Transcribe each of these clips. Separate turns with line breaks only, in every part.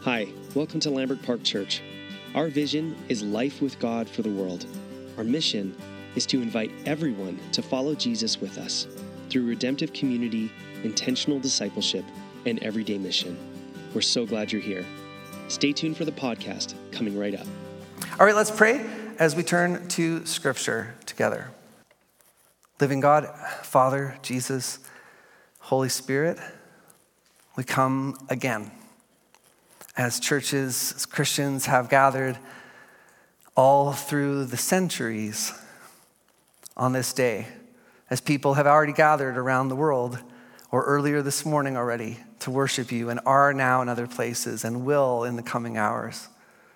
Hi, welcome to Lambert Park Church. Our vision is life with God for the world. Our mission is to invite everyone to follow Jesus with us through redemptive community, intentional discipleship, and everyday mission. We're so glad you're here. Stay tuned for the podcast coming right up.
All right, let's pray as we turn to Scripture together. Living God, Father, Jesus, Holy Spirit, we come again. As churches, as Christians have gathered all through the centuries on this day, as people have already gathered around the world, or earlier this morning already, to worship you, and are now in other places and will in the coming hours.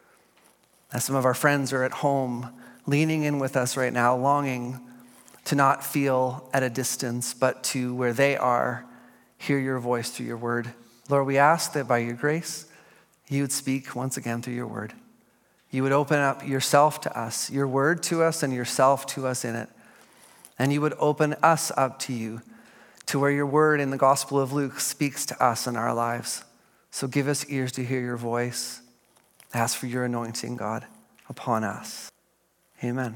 As some of our friends are at home, leaning in with us right now, longing to not feel at a distance, but to where they are, hear your voice through your word. Lord, we ask that by your grace, you would speak once again through your word. You would open up yourself to us, your word to us and yourself to us in it. And you would open us up to you, to where your word in the Gospel of Luke speaks to us in our lives. So give us ears to hear your voice. Ask for your anointing, God, upon us. Amen.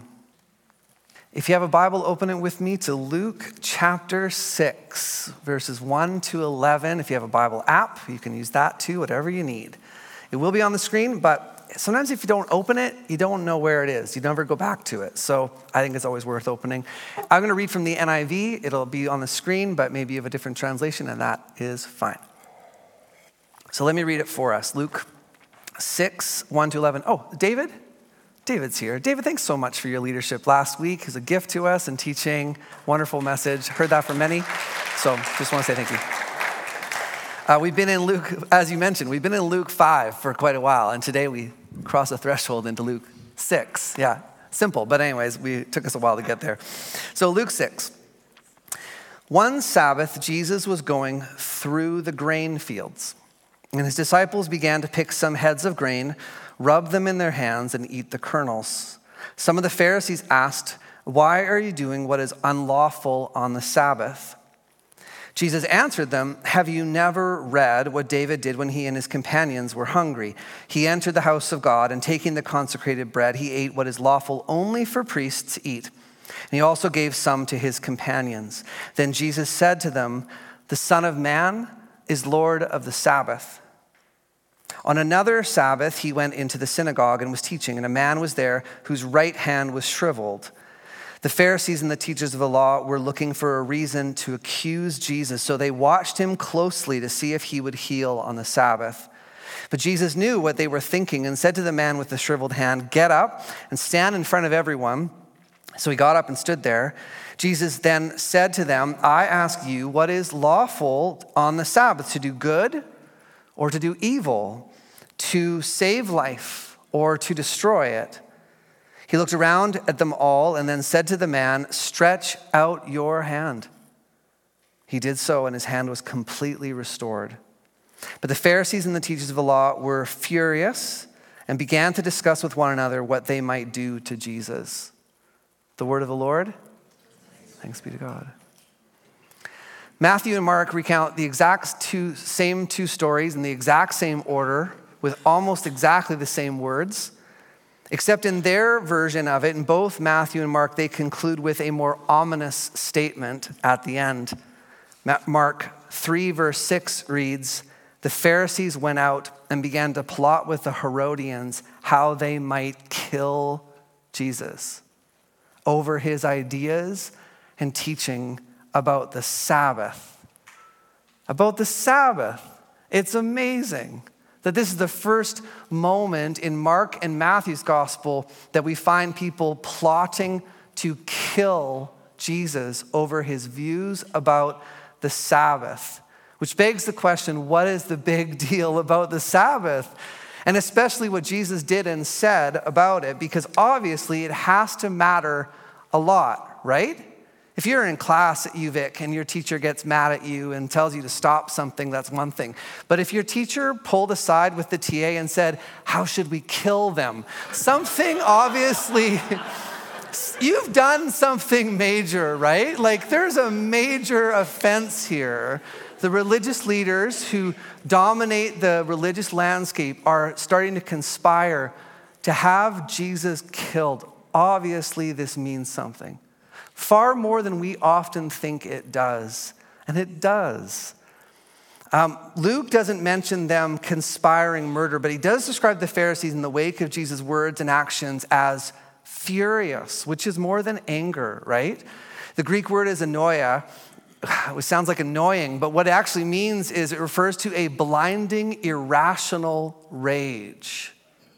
If you have a Bible, open it with me to Luke chapter 6, verses 1 to 11. If you have a Bible app, you can use that too, whatever you need. It will be on the screen, but sometimes if you don't open it, you don't know where it is. You never go back to it. So I think it's always worth opening. I'm going to read from the NIV. It'll be on the screen, but maybe you have a different translation, and that is fine. So let me read it for us. Luke 6, 1 to 11. Oh, David's here. David, thanks so much for your leadership last week. It was a gift to us and teaching. Wonderful message. Heard that from many. So just want to say thank you. We've been in Luke, as you mentioned, we've been in Luke 5 for quite a while. And today we cross a threshold into Luke 6. Yeah, simple. But anyways, it took us a while to get there. So Luke 6. One Sabbath, Jesus was going through the grain fields. And his disciples began to pick some heads of grain, rub them in their hands, and eat the kernels. Some of the Pharisees asked, "Why are you doing what is unlawful on the Sabbath?" Jesus answered them, "Have you never read what David did when he and his companions were hungry? He entered the house of God, and taking the consecrated bread, he ate what is lawful only for priests to eat. And he also gave some to his companions. Then Jesus said to them, 'The Son of Man is Lord of the Sabbath.' On another Sabbath, he went into the synagogue and was teaching, and a man was there whose right hand was shriveled. The Pharisees and the teachers of the law were looking for a reason to accuse Jesus, so they watched him closely to see if he would heal on the Sabbath. But Jesus knew what they were thinking and said to the man with the shriveled hand, 'Get up and stand in front of everyone.' So he got up and stood there. Jesus then said to them, 'I ask you, what is lawful on the Sabbath, to do good or to do evil, to save life or to destroy it?' He looked around at them all and then said to the man, 'Stretch out your hand.' He did so, and his hand was completely restored. But the Pharisees and the teachers of the law were furious and began to discuss with one another what they might do to Jesus." The word of the Lord. Thanks be to God. Matthew and Mark recount the same two stories in the exact same order with almost exactly the same words. Except in their version of it, in both Matthew and Mark, they conclude with a more ominous statement at the end. Mark 3 verse 6 reads, "The Pharisees went out and began to plot with the Herodians how they might kill Jesus over his ideas and teaching about the Sabbath." About the Sabbath. It's amazing that this is the first moment in Mark and Matthew's gospel that we find people plotting to kill Jesus over his views about the Sabbath, which begs the question, what is the big deal about the Sabbath? And especially what Jesus did and said about it, because obviously it has to matter a lot, right? If you're in class at UVic and your teacher gets mad at you and tells you to stop something, that's one thing. But if your teacher pulled aside with the TA and said, "How should we kill them?" Something obviously, you've done something major, right? Like there's a major offense here The religious leaders who dominate the religious landscape are starting to conspire to have Jesus killed. Obviously, this means something. Far more than we often think it does. And it does. Luke doesn't mention them conspiring murder, but he does describe the Pharisees in the wake of Jesus' words and actions as furious, which is more than anger, right? The Greek word is anoia, which sounds like annoying, but what it actually means is it refers to a blinding, irrational rage.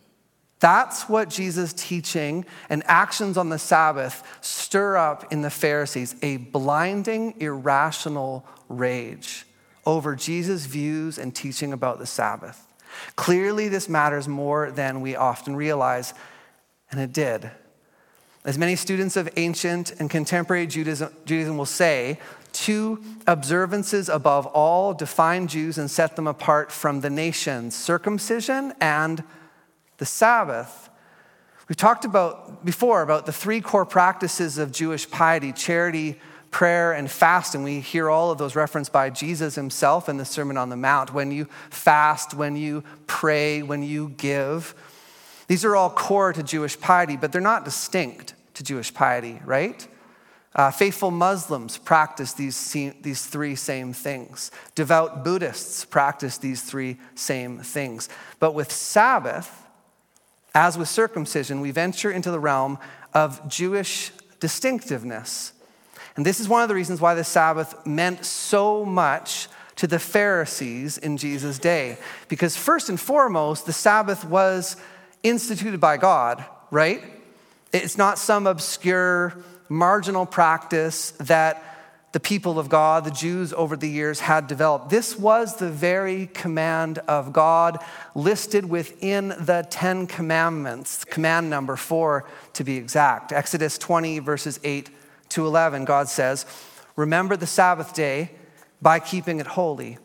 That's what Jesus' teaching and actions on the Sabbath stir up in the Pharisees, a blinding, irrational rage over Jesus' views and teaching about the Sabbath. Clearly, this matters more than we often realize, and it did. As many students of ancient and contemporary Judaism will say, two observances above all define Jews and set them apart from the nations: circumcision and the Sabbath. We've talked before about the three core practices of Jewish piety: charity, prayer, and fasting. We hear all of those referenced by Jesus himself in the Sermon on the Mount. When you fast, when you pray, when you give. These are all core to Jewish piety, but they're not distinct to Jewish piety, right? Faithful Muslims practice these three same things. Devout Buddhists practice these three same things. But with Sabbath, as with circumcision, we venture into the realm of Jewish distinctiveness. And this is one of the reasons why the Sabbath meant so much to the Pharisees in Jesus' day. Because first and foremost, the Sabbath was instituted by God, right? It's not some obscure, marginal practice that the people of God, the Jews over the years, had developed. This was the very command of God listed within the 10 Commandments, command number 4 to be exact. Exodus 20 verses 8 to 11, God says, "Remember the Sabbath day by keeping it holy.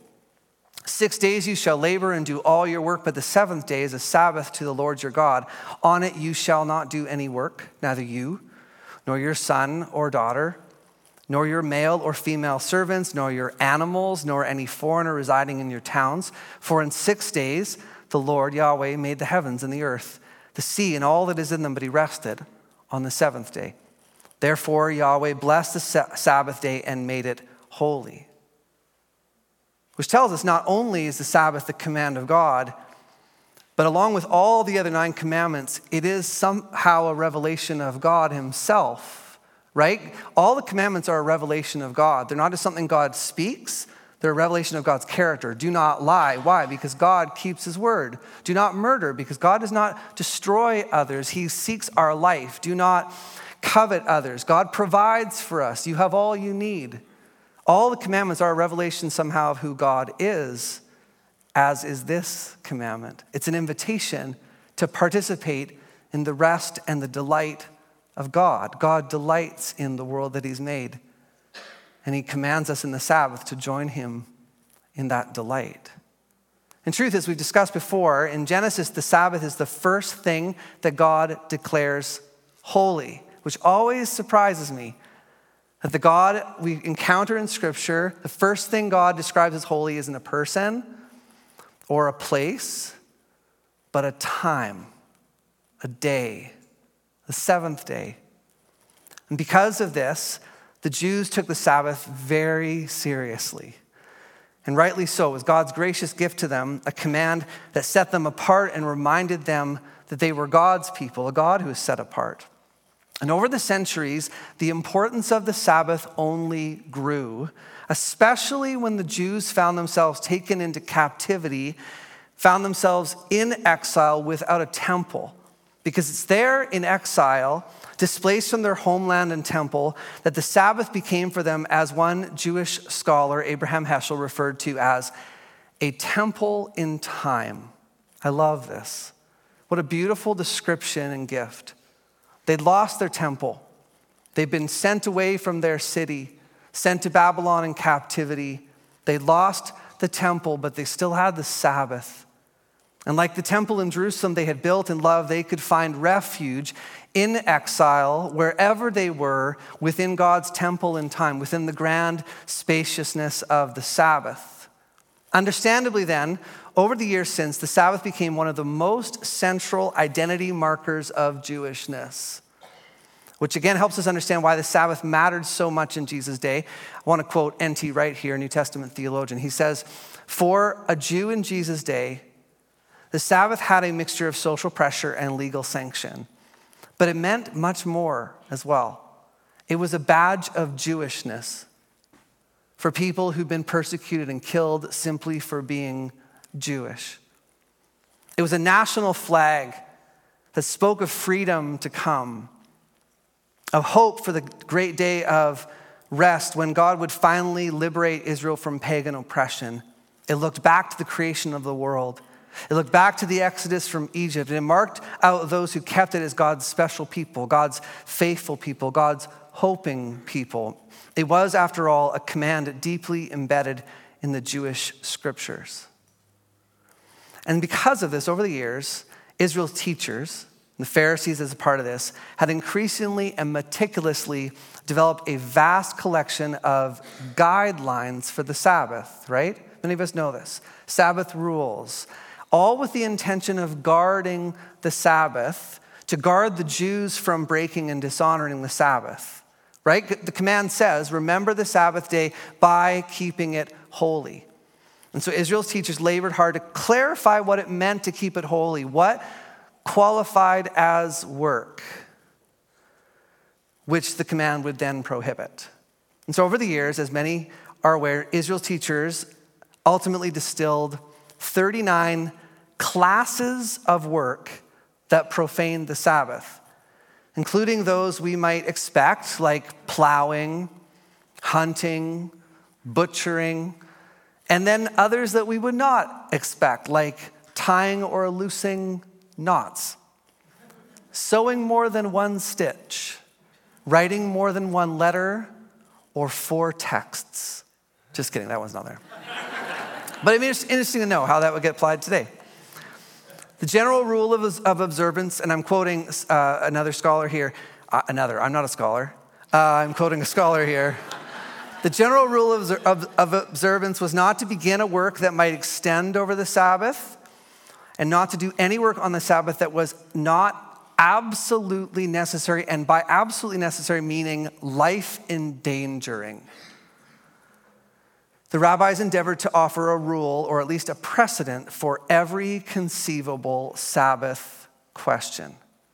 6 days you shall labor and do all your work, but the seventh day is a Sabbath to the Lord your God. On it you shall not do any work, neither you, nor your son or daughter, nor your male or female servants, nor your animals, nor any foreigner residing in your towns. For in 6 days the Lord Yahweh made the heavens and the earth, the sea and all that is in them, but he rested on the seventh day. Therefore Yahweh blessed the Sabbath day and made it holy." Which tells us not only is the Sabbath the command of God, but along with all the other 9 commandments, it is somehow a revelation of God himself, right? All the commandments are a revelation of God. They're not just something God speaks. They're a revelation of God's character. Do not lie. Why? Because God keeps his word. Do not murder, because God does not destroy others. He seeks our life. Do not covet others. God provides for us. You have all you need. All the commandments are a revelation somehow of who God is, as is this commandment. It's an invitation to participate in the rest and the delight of God. God delights in the world that he's made, and he commands us in the Sabbath to join him in that delight. In truth, as we've discussed before, in Genesis, the Sabbath is the first thing that God declares holy, which always surprises me. That the God we encounter in Scripture, the first thing God describes as holy isn't a person or a place, but a time, a day, the seventh day. And because of this, the Jews took the Sabbath very seriously. And rightly so. It was God's gracious gift to them, a command that set them apart and reminded them that they were God's people, a God who is set apart. And over the centuries, the importance of the Sabbath only grew, especially when the Jews found themselves taken into captivity, found themselves in exile without a temple. Because it's there in exile, displaced from their homeland and temple, that the Sabbath became for them, as one Jewish scholar, Abraham Heschel, referred to as a temple in time. I love this. What a beautiful description and gift. They'd lost their temple. They'd been sent away from their city, sent to Babylon in captivity. They lost the temple, but they still had the Sabbath. And like the temple in Jerusalem they had built and loved, they could find refuge in exile wherever they were within God's temple in time, within the grand spaciousness of the Sabbath. Understandably then, over the years since, the Sabbath became one of the most central identity markers of Jewishness, which again helps us understand why the Sabbath mattered so much in Jesus' day. I want to quote N.T. Wright here, New Testament theologian. He says, "For a Jew in Jesus' day, the Sabbath had a mixture of social pressure and legal sanction, but it meant much more as well. It was a badge of Jewishness for people who'd been persecuted and killed simply for being Jewish. It was a national flag that spoke of freedom to come, of hope for the great day of rest when God would finally liberate Israel from pagan oppression. It looked back to the creation of the world. It looked back to the Exodus from Egypt, and it marked out those who kept it as God's special people, God's faithful people, God's hoping people. It was, after all, a command deeply embedded in the Jewish scriptures. And because of this, over the years, Israel's teachers, the Pharisees as a part of this, had increasingly and meticulously developed a vast collection of guidelines for the Sabbath, right? Many of us know this. Sabbath rules, all with the intention of guarding the Sabbath, to guard the Jews from breaking and dishonoring the Sabbath. Right? The command says, remember the Sabbath day by keeping it holy. And so Israel's teachers labored hard to clarify what it meant to keep it holy, what qualified as work, which the command would then prohibit. And so over the years, as many are aware, Israel's teachers ultimately distilled 39 classes of work that profaned the Sabbath, including those we might expect, like plowing, hunting, butchering, and then others that we would not expect, like tying or loosing knots, sewing more than one stitch, writing more than one letter, or 4 texts. Just kidding, that one's not there. But it'd be interesting to know how that would get applied today. The general rule of observance, and I'm quoting another scholar here. I'm not a scholar. I'm quoting a scholar here. The general rule of observance was not to begin a work that might extend over the Sabbath, and not to do any work on the Sabbath that was not absolutely necessary, and by absolutely necessary meaning life-endangering. The rabbis endeavored to offer a rule, or at least a precedent, for every conceivable Sabbath question.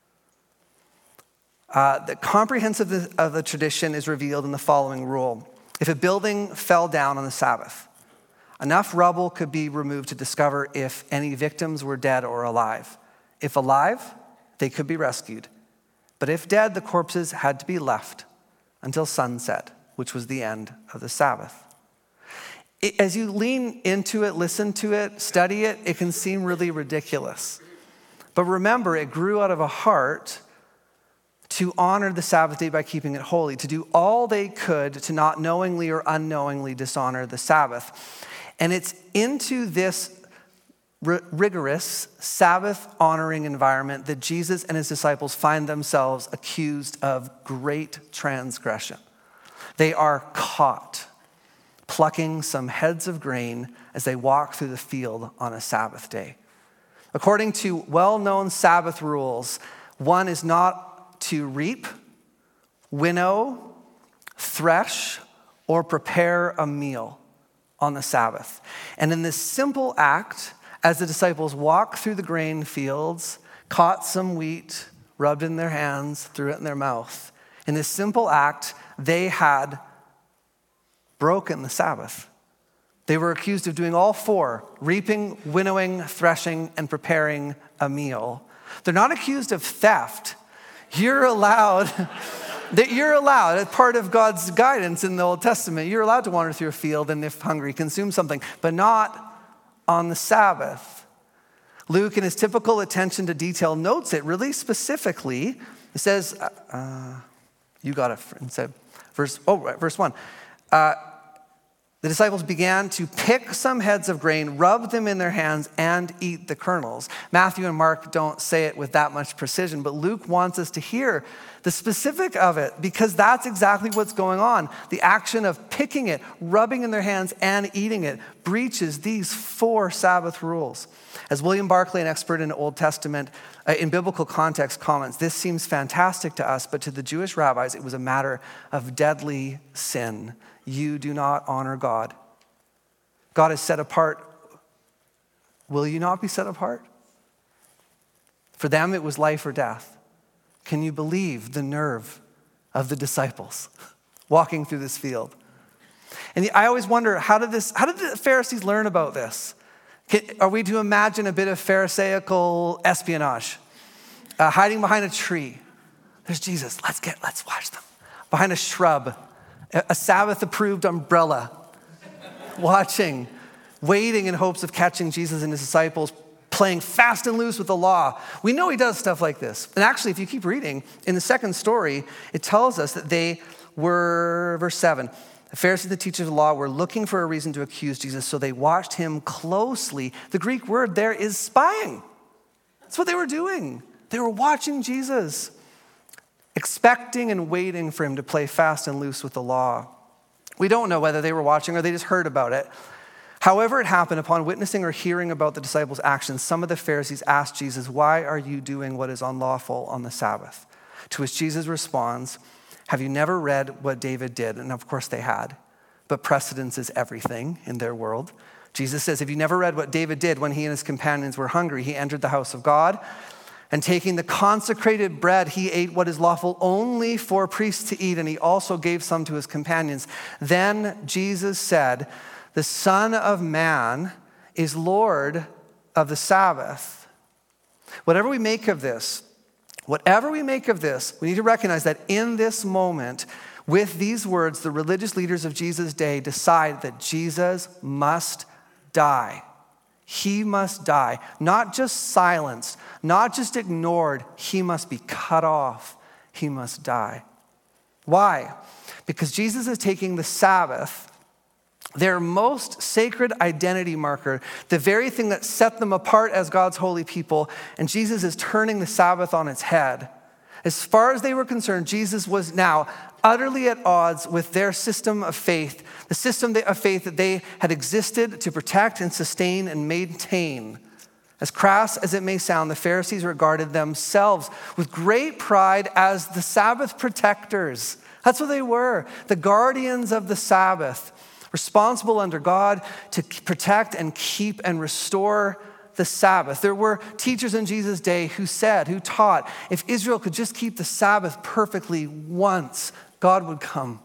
The comprehensiveness of the tradition is revealed in the following rule. If a building fell down on the Sabbath, enough rubble could be removed to discover if any victims were dead or alive. If alive, they could be rescued. But if dead, the corpses had to be left until sunset, which was the end of the Sabbath. As you lean into it, listen to it, study it, it can seem really ridiculous. But remember, it grew out of a heart to honor the Sabbath day by keeping it holy, to do all they could to not knowingly or unknowingly dishonor the Sabbath. And it's into this rigorous Sabbath-honoring environment that Jesus and his disciples find themselves accused of great transgression. They are caught plucking some heads of grain as they walk through the field on a Sabbath day. According to well-known Sabbath rules, one is not to reap, winnow, thresh, or prepare a meal on the Sabbath. And in this simple act, as the disciples walked through the grain fields, caught some wheat, rubbed it in their hands, threw it in their mouth. In this simple act, they had broken the Sabbath. They were accused of doing all 4, reaping, winnowing, threshing, and preparing a meal. They're not accused of theft. You're allowed, as part of God's guidance in the Old Testament, you're allowed to wander through a field and if hungry, consume something, but not on the Sabbath. Luke, in his typical attention to detail, notes it really specifically. It says, you got it, and said, verse 1. the disciples began to pick some heads of grain, rub them in their hands, and eat the kernels. Matthew and Mark don't say it with that much precision, but Luke wants us to hear the specific of it because that's exactly what's going on. The action of picking it, rubbing in their hands, and eating it breaches these 4 Sabbath rules. As William Barclay, an expert in Old Testament, in biblical context, comments, this seems fantastic to us, but to the Jewish rabbis, it was a matter of deadly sin. You do not honor God. God is set apart. Will you not be set apart? For them, it was life or death. Can you believe the nerve of the disciples walking through this field? And I always wonder, how did the Pharisees learn about this? Are we to imagine a bit of Pharisaical espionage? Hiding behind a tree. There's Jesus. Let's watch them. Behind a shrub. A Sabbath-approved umbrella. Watching. Waiting in hopes of catching Jesus and his disciples playing fast and loose with the law. We know he does stuff like this. And actually, if you keep reading, in the second story, it tells us that they were, verse 7, the Pharisees, the teachers of the law, were looking for a reason to accuse Jesus, so they watched him closely. The Greek word there is spying. That's what they were doing. They were watching Jesus, expecting and waiting for him to play fast and loose with the law. We don't know whether they were watching or they just heard about it. However it happened, upon witnessing or hearing about the disciples' actions, some of the Pharisees asked Jesus, "Why are you doing what is unlawful on the Sabbath?" To which Jesus responds, "Have you never read what David did?" And of course they had, but precedence is everything in their world. Jesus says, "Have you never read what David did when he and his companions were hungry? He entered the house of God, and taking the consecrated bread, he ate what is lawful only for priests to eat, and he also gave some to his companions. Then Jesus said, 'The Son of Man is Lord of the Sabbath.'" Whatever we make of this, we need to recognize that in this moment, with these words, the religious leaders of Jesus' day decide that Jesus must die. He must die. Not just silenced, not just ignored. He must be cut off. He must die. Why? Because Jesus is taking the Sabbath, their most sacred identity marker, the very thing that set them apart as God's holy people, and Jesus is turning the Sabbath on its head. As far as they were concerned, Jesus was now utterly at odds with their system of faith, the system of faith that they had existed to protect and sustain and maintain. As crass as it may sound, the Pharisees regarded themselves with great pride as the Sabbath protectors. That's what they were, the guardians of the Sabbath, responsible under God to protect and keep and restore the Sabbath. There were teachers in Jesus' day who taught, if Israel could just keep the Sabbath perfectly once, God would come.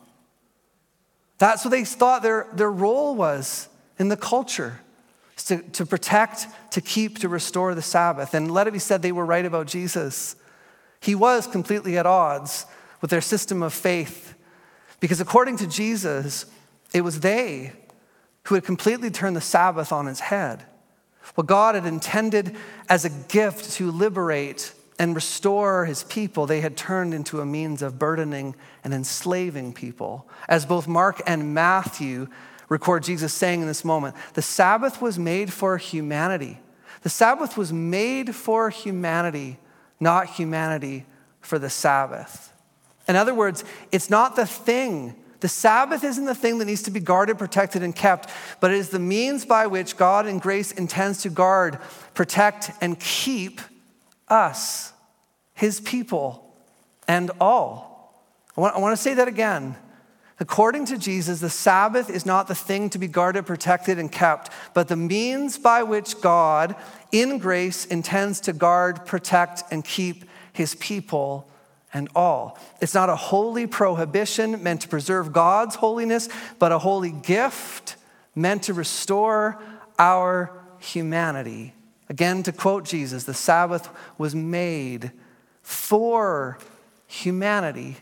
That's what they thought their role was in the culture, to protect, to keep, to restore the Sabbath. And let it be said, they were right about Jesus. He was completely at odds with their system of faith, because according to Jesus, it was they who had completely turned the Sabbath on its head. What God had intended as a gift to liberate and restore his people, they had turned into a means of burdening and enslaving people. As both Mark and Matthew record Jesus saying in this moment, the Sabbath was made for humanity. The Sabbath was made for humanity, not humanity for the Sabbath. In other words, it's not the thing. The Sabbath isn't the thing that needs to be guarded, protected, and kept, but it is the means by which God in grace intends to guard, protect, and keep us, his people, and all. I want to say that again. According to Jesus, the Sabbath is not the thing to be guarded, protected, and kept, but the means by which God in grace intends to guard, protect, and keep his people and all. It's not a holy prohibition meant to preserve God's holiness, but a holy gift meant to restore our humanity. Again, to quote Jesus, the Sabbath was made for humanity,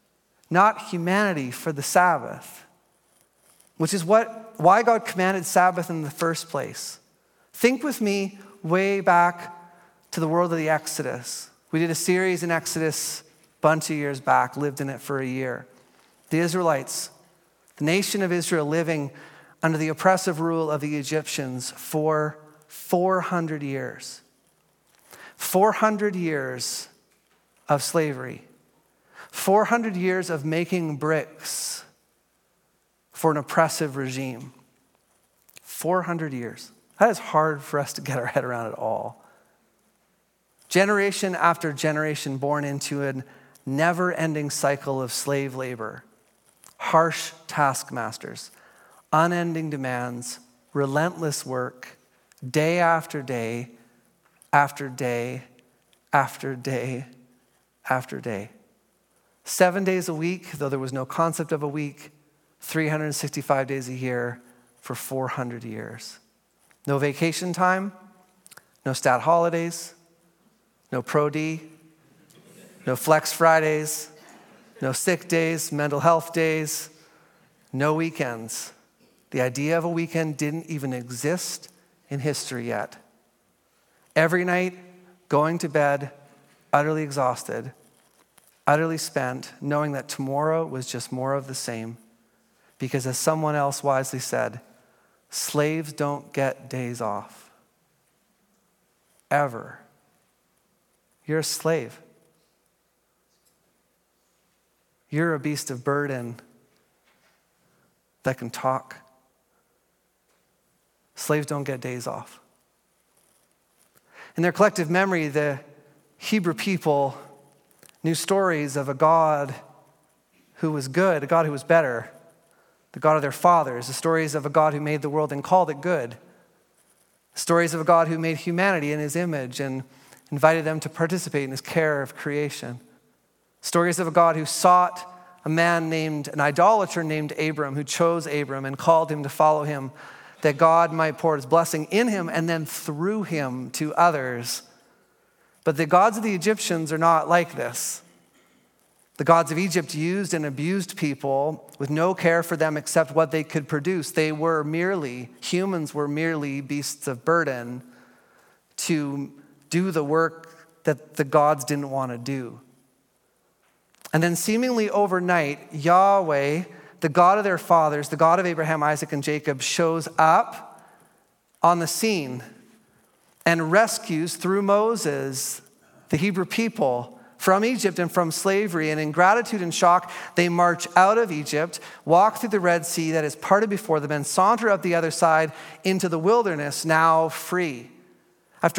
not humanity for the Sabbath, which is why God commanded Sabbath in the first place. Think with me way back to the world of the Exodus. We did a series in Exodus bunch of years back, lived in it for a year. The Israelites, the nation of Israel living under the oppressive rule of the Egyptians for 400 years. 400 years of slavery. 400 years of making bricks for an oppressive regime. 400 years. That is hard for us to get our head around at all. Generation after generation born into a never-ending cycle of slave labor, harsh taskmasters, unending demands, relentless work, day after day, after day, after day, after day. 7 days a week, though there was no concept of a week, 365 days a year for 400 years. No vacation time, no stat holidays, no Pro D, no Flex Fridays, no sick days, mental health days, no weekends. The idea of a weekend didn't even exist in history yet. Every night, going to bed, utterly exhausted, utterly spent, knowing that tomorrow was just more of the same. Because as someone else wisely said, slaves don't get days off. Ever. You're a slave. You're a beast of burden that can talk. Slaves don't get days off. In their collective memory, the Hebrew people knew stories of a God who was good, a God who was better, the God of their fathers, the stories of a God who made the world and called it good, stories of a God who made humanity in his image and invited them to participate in his care of creation, stories of a God who sought an idolater named Abram, who chose Abram and called him to follow him, that God might pour his blessing in him and then through him to others. But the gods of the Egyptians are not like this. The gods of Egypt used and abused people with no care for them except what they could produce. Humans were merely beasts of burden to do the work that the gods didn't want to do. And then seemingly overnight, Yahweh, the God of their fathers, the God of Abraham, Isaac, and Jacob, shows up on the scene and rescues through Moses the Hebrew people from Egypt and from slavery. And in gratitude and shock, they march out of Egypt, walk through the Red Sea that is parted before them, and saunter up the other side into the wilderness, now free. After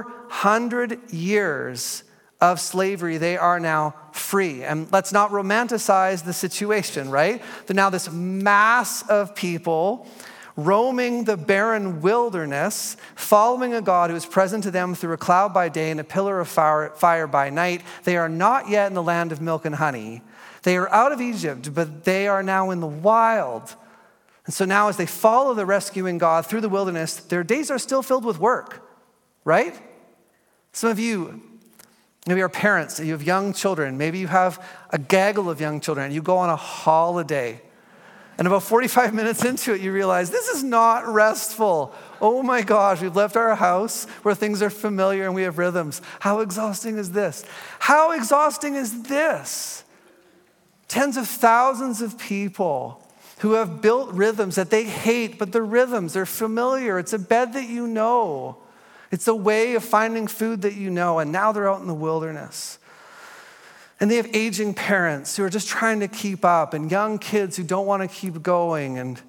400 years of slavery, they are now free. And let's not romanticize the situation, right? They're now this mass of people roaming the barren wilderness, following a God who is present to them through a cloud by day and a pillar of fire by night. They are not yet in the land of milk and honey. They are out of Egypt, but they are now in the wild. And so now as they follow the rescuing God through the wilderness, their days are still filled with work, right? Some of you, maybe are parents, you have young children, maybe you have a gaggle of young children, and you go on a holiday. And about 45 minutes into it, you realize this is not restful. Oh my gosh, we've left our house where things are familiar and we have rhythms. How exhausting is this? How exhausting is this? Tens of thousands of people who have built rhythms that they hate, but the rhythms are familiar. It's a bed that you know. It's a way of finding food that you know, and now they're out in the wilderness. And they have aging parents who are just trying to keep up, and young kids who don't want to keep going. And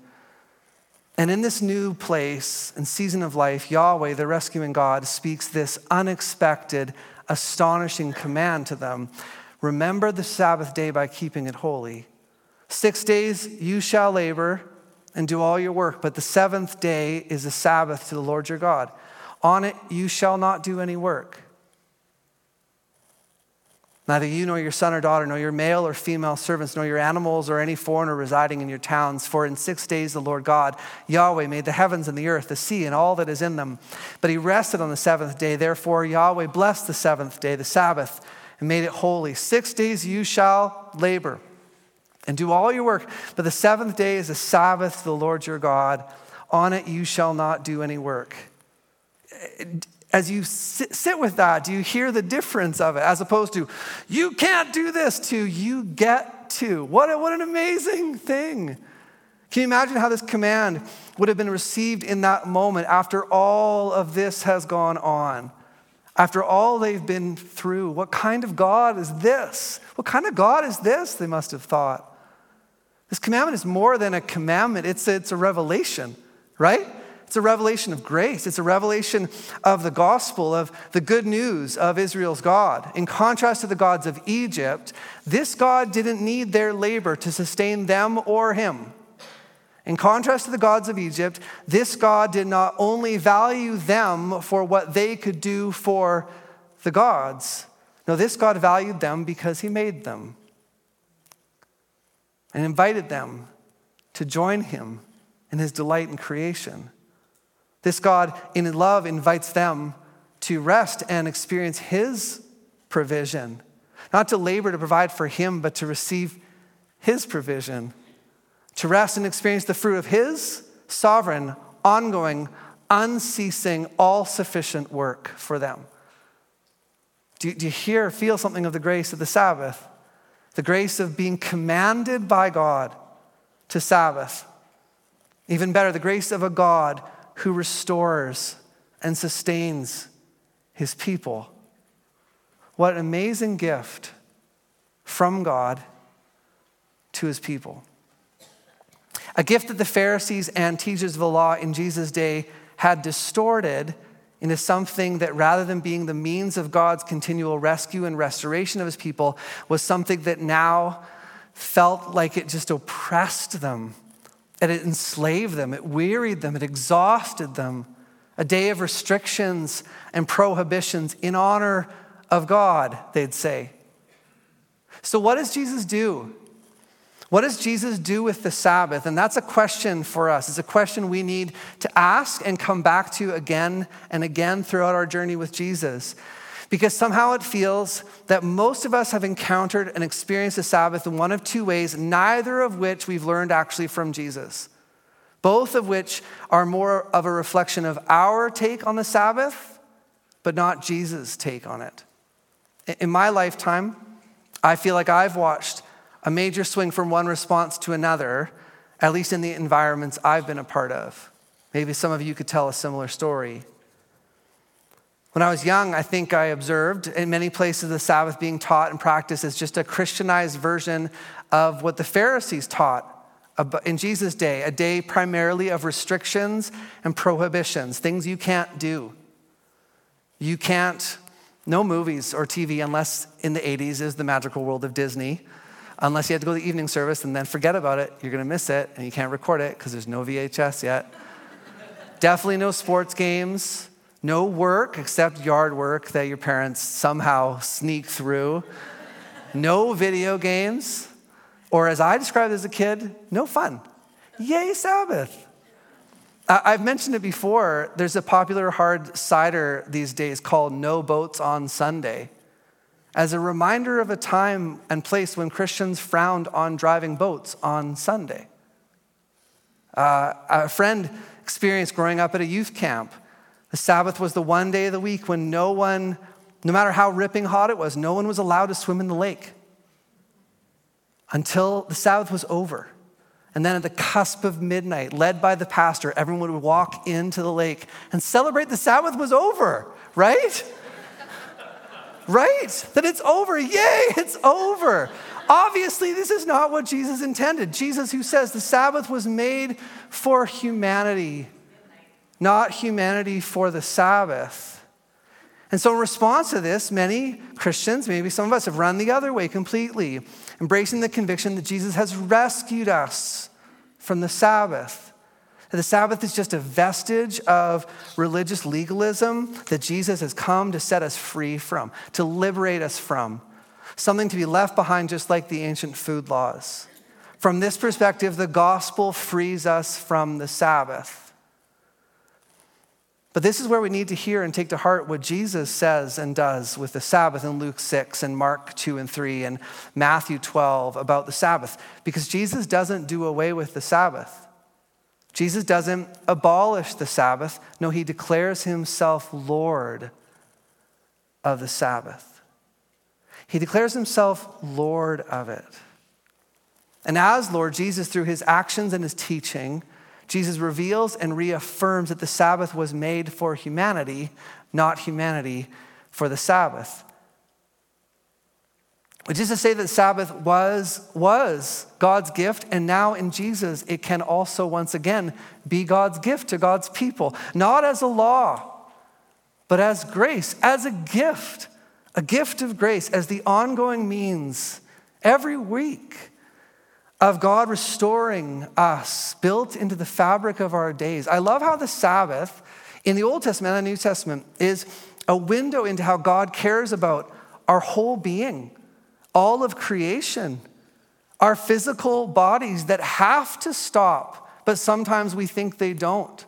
in this new place and season of life, Yahweh, the rescuing God, speaks this unexpected, astonishing command to them. Remember the Sabbath day by keeping it holy. 6 days you shall labor and do all your work, but the seventh day is a Sabbath to the Lord your God. On it you shall not do any work. Neither you nor your son or daughter, nor your male or female servants, nor your animals or any foreigner residing in your towns. For in 6 days the Lord God, Yahweh, made the heavens and the earth, the sea, and all that is in them. But he rested on the seventh day. Therefore Yahweh blessed the seventh day, the Sabbath, and made it holy. 6 days you shall labor and do all your work. But the seventh day is a Sabbath to the Lord your God. On it you shall not do any work. As you sit with that, do you hear the difference of it? As opposed to, you can't do this, to you get to. What an amazing thing. Can you imagine how this command would have been received in that moment after all of this has gone on? After all they've been through, what kind of God is this? What kind of God is this, they must have thought. This commandment is more than a commandment. It's a revelation, right? It's a revelation of grace. It's a revelation of the gospel, of the good news of Israel's God. In contrast to the gods of Egypt, this God didn't need their labor to sustain them or him. In contrast to the gods of Egypt, this God did not only value them for what they could do for the gods. No, this God valued them because he made them and invited them to join him in his delight in creation. This God, in love, invites them to rest and experience his provision, not to labor to provide for him, but to receive his provision. To rest and experience the fruit of his sovereign, ongoing, unceasing, all-sufficient work for them. Do you feel something of the grace of the Sabbath? The grace of being commanded by God to Sabbath. Even better, the grace of a God who restores and sustains his people. What an amazing gift from God to his people. A gift that the Pharisees and teachers of the law in Jesus' day had distorted into something that, rather than being the means of God's continual rescue and restoration of his people, was something that now felt like it just oppressed them, and it enslaved them, it wearied them, it exhausted them. A day of restrictions and prohibitions in honor of God, they'd say. So what does Jesus do? What does Jesus do with the Sabbath? And that's a question for us. It's a question we need to ask and come back to again and again throughout our journey with Jesus. Because somehow it feels that most of us have encountered and experienced the Sabbath in one of two ways, neither of which we've learned actually from Jesus. Both of which are more of a reflection of our take on the Sabbath, but not Jesus' take on it. In my lifetime, I feel like I've watched a major swing from one response to another, at least in the environments I've been a part of. Maybe some of you could tell a similar story. When I was young, I think I observed in many places the Sabbath being taught and practiced as just a Christianized version of what the Pharisees taught in Jesus' day, a day primarily of restrictions and prohibitions, things you can't do. You can't, no movies or TV unless in the 80s is the magical world of Disney. Unless you had to go to the evening service and then forget about it, you're going to miss it and you can't record it because there's no VHS yet. Definitely no sports games, no work except yard work that your parents somehow sneak through. No video games, or as I described as a kid, no fun. Yay, Sabbath. I've mentioned it before. There's a popular hard cider these days called No Boats on Sunday, as a reminder of a time and place when Christians frowned on driving boats on Sunday. A friend experienced growing up at a youth camp. The Sabbath was the one day of the week when no matter how ripping hot it was, no one was allowed to swim in the lake until the Sabbath was over. And then at the cusp of midnight, led by the pastor, everyone would walk into the lake and celebrate the Sabbath was over, right? Right? That it's over. Yay, it's over. Obviously, this is not what Jesus intended. Jesus, who says the Sabbath was made for humanity, not humanity for the Sabbath. And so in response to this, many Christians, maybe some of us, have run the other way completely, embracing the conviction that Jesus has rescued us from the Sabbath. That the Sabbath is just a vestige of religious legalism that Jesus has come to set us free from, to liberate us from, something to be left behind just like the ancient food laws. From this perspective, the gospel frees us from the Sabbath. But this is where we need to hear and take to heart what Jesus says and does with the Sabbath in Luke 6 and Mark 2 and 3 and Matthew 12 about the Sabbath. Because Jesus doesn't do away with the Sabbath. Jesus doesn't abolish the Sabbath. No, he declares himself Lord of the Sabbath. He declares himself Lord of it. And as Lord Jesus, through his actions and his teaching, Jesus reveals and reaffirms that the Sabbath was made for humanity, not humanity for the Sabbath. Which is to say that the Sabbath was God's gift, and now in Jesus, it can also once again be God's gift to God's people. Not as a law, but as grace, as a gift of grace, as the ongoing means every week of God restoring us, built into the fabric of our days. I love how the Sabbath in the Old Testament and the New Testament is a window into how God cares about our whole being, all of creation, our physical bodies that have to stop, but sometimes we think they don't.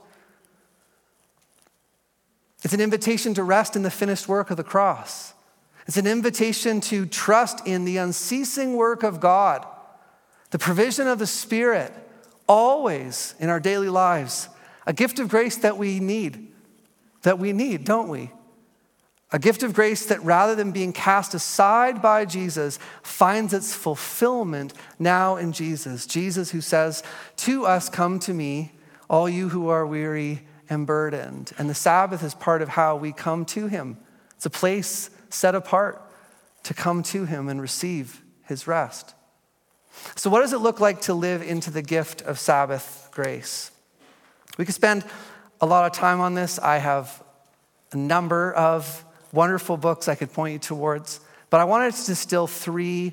It's an invitation to rest in the finished work of the cross. It's an invitation to trust in the unceasing work of God, the provision of the Spirit, always in our daily lives. A gift of grace that we need, don't we? A gift of grace that rather than being cast aside by Jesus, finds its fulfillment now in Jesus. Jesus who says to us, "Come to me, all you who are weary and burdened." And the Sabbath is part of how we come to him. It's a place set apart to come to him and receive his rest. So what does it look like to live into the gift of Sabbath grace? We could spend a lot of time on this. I have a number of wonderful books I could point you towards, but I wanted to distill 3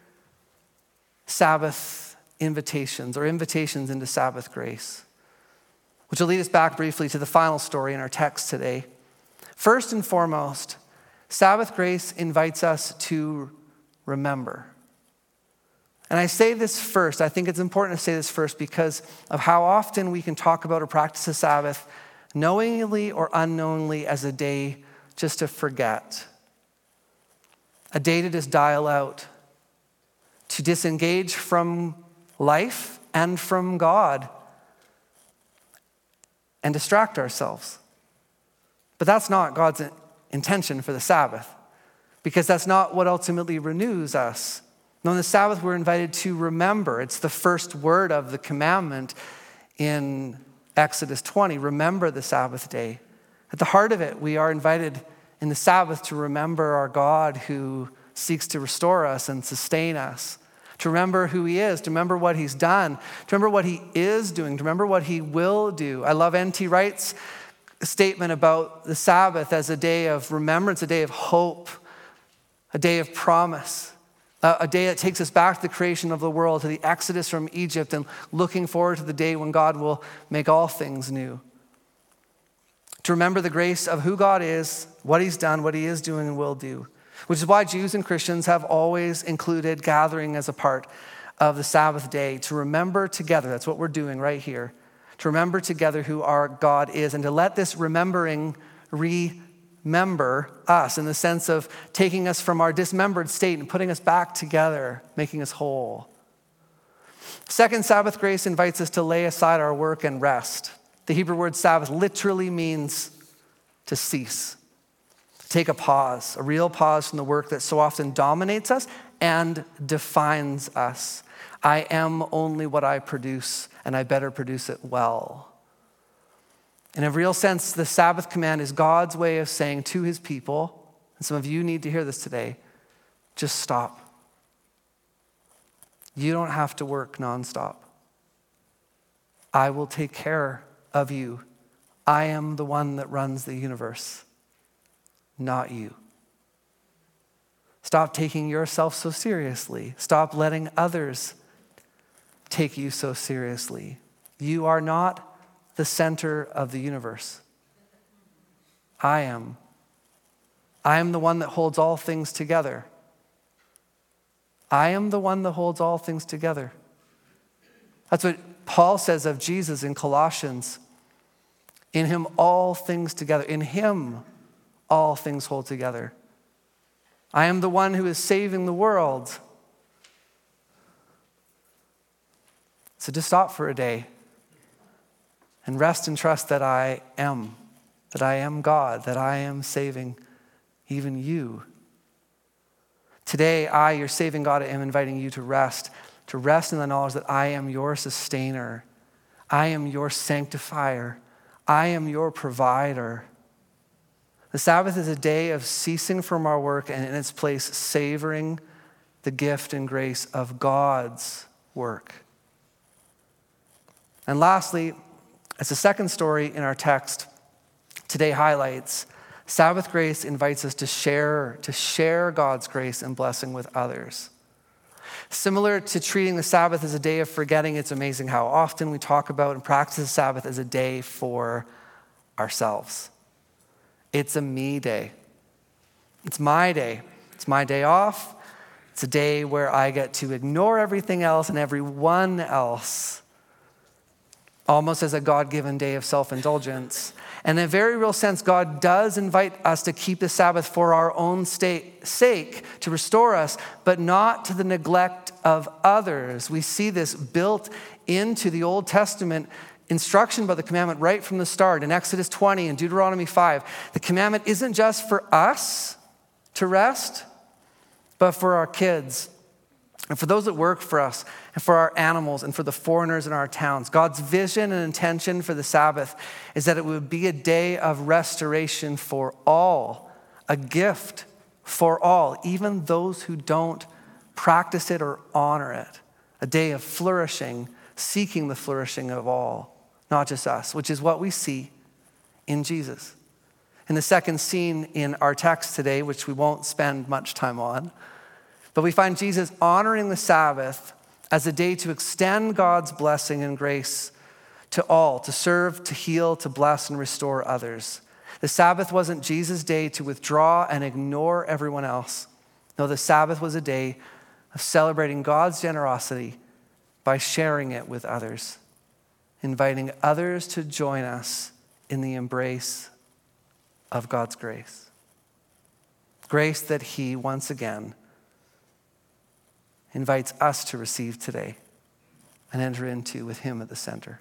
Sabbath invitations or invitations into Sabbath grace, which will lead us back briefly to the final story in our text today. First and foremost, Sabbath grace invites us to remember. And I say this first, I think it's important to say this first because of how often we can talk about or practice the Sabbath knowingly or unknowingly as a day just to forget, a day to just dial out, to disengage from life and from God and distract ourselves. But that's not God's intention for the Sabbath, because that's not what ultimately renews us. No, on the Sabbath, we're invited to remember. It's the first word of the commandment in Exodus 20. Remember the Sabbath day. At the heart of it, we are invited in the Sabbath to remember our God who seeks to restore us and sustain us, to remember who he is, to remember what he's done, to remember what he is doing, to remember what he will do. I love N.T. Wright's statement about the Sabbath as a day of remembrance, a day of hope, a day of promise, a day that takes us back to the creation of the world, to the exodus from Egypt, and looking forward to the day when God will make all things new. To remember the grace of who God is, what he's done, what he is doing and will do. Which is why Jews and Christians have always included gathering as a part of the Sabbath day, to remember together. That's what we're doing right here. To remember together who our God is, and to let this remembering remember us in the sense of taking us from our dismembered state and putting us back together, making us whole. Second, Sabbath grace invites us to lay aside our work and rest. The Hebrew word Sabbath literally means to cease, to take a pause, a real pause from the work that so often dominates us and defines us. I am only what I produce, and I better produce it well. In a real sense, the Sabbath command is God's way of saying to his people, and some of you need to hear this today, just stop. You don't have to work nonstop. I will take care of you. I am the one that runs the universe, not you. Stop taking yourself so seriously. Stop letting others take you so seriously. You are not the center of the universe. I am. I am the one that holds all things together. I am the one that holds all things together. That's what Paul says of Jesus in Colossians. In him, all things together. In him, all things hold together. I am the one who is saving the world. So just stop for a day and rest and trust that I am God, that I am saving even you. Today, I, your saving God, am inviting you to rest to rest in the knowledge that I am your sustainer. I am your sanctifier. I am your provider. The Sabbath is a day of ceasing from our work and in its place savoring the gift and grace of God's work. And lastly, as the second story in our text today highlights, Sabbath grace invites us to share God's grace and blessing with others. Similar to treating the Sabbath as a day of forgetting, it's amazing how often we talk about and practice the Sabbath as a day for ourselves. It's a me day. It's my day. It's my day off. It's a day where I get to ignore everything else and everyone else, almost as a God-given day of self-indulgence. And in a very real sense, God does invite us to keep the Sabbath for our own sake, to restore us, but not to the neglect of others. We see this built into the Old Testament instruction about the commandment right from the start. In Exodus 20 and Deuteronomy 5, the commandment isn't just for us to rest, but for our kids and for those that work for us and for our animals and for the foreigners in our towns. God's vision and intention for the Sabbath is that it would be a day of restoration for all, a gift for all, even those who don't practice it or honor it, a day of flourishing, seeking the flourishing of all, not just us, which is what we see in Jesus. In the second scene in our text today, which we won't spend much time on, but we find Jesus honoring the Sabbath as a day to extend God's blessing and grace to all, to serve, to heal, to bless, and restore others. The Sabbath wasn't Jesus' day to withdraw and ignore everyone else. No, the Sabbath was a day of celebrating God's generosity by sharing it with others, inviting others to join us in the embrace of God's grace. Grace that he, once again, invites us to receive today and enter into with him at the center.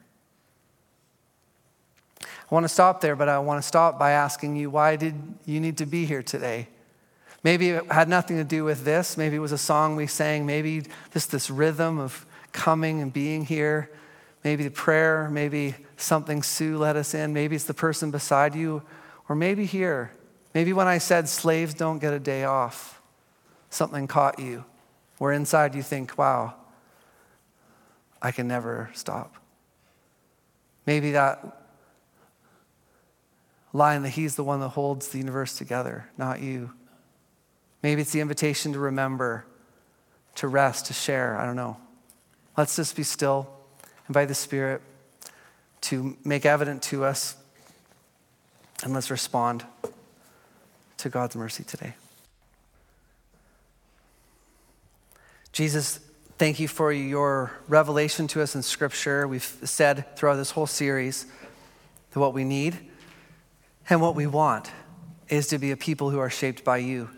I want to stop there, but I want to stop by asking you, why did you need to be here today? Maybe it had nothing to do with this. Maybe it was a song we sang. Maybe just this rhythm of coming and being here. Maybe the prayer. Maybe something Sue led us in. Maybe it's the person beside you. Or maybe here. Maybe when I said slaves don't get a day off, something caught you. Where inside you think, wow, I can never stop. Maybe that line that he's the one that holds the universe together, not you. Maybe it's the invitation to remember, to rest, to share. I don't know. Let's just be still. Invite the Spirit to make evident to us. And let's respond to God's mercy today. Jesus, thank you for your revelation to us in Scripture. We've said throughout this whole series that what we need and what we want is to be a people who are shaped by you.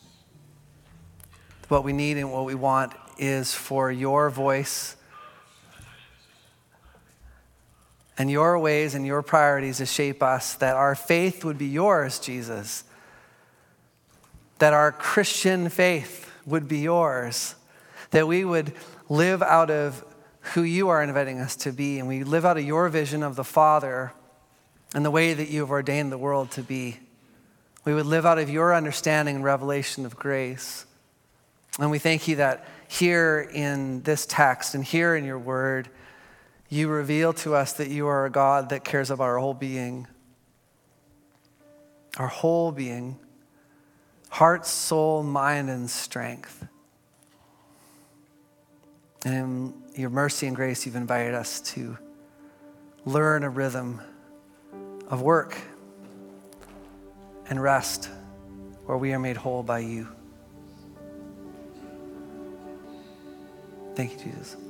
What we need and what we want is for your voice and your ways and your priorities to shape us, that our faith would be yours, Jesus. That our Christian faith would be yours. That we would live out of who you are inviting us to be, and we live out of your vision of the Father and the way that you have ordained the world to be. We would live out of your understanding and revelation of grace. And we thank you that here in this text and here in your word, you reveal to us that you are a God that cares about our whole being. Our whole being. Heart, soul, mind, and strength. And in your mercy and grace, you've invited us to learn a rhythm of work and rest where we are made whole by you. Thank you, Jesus.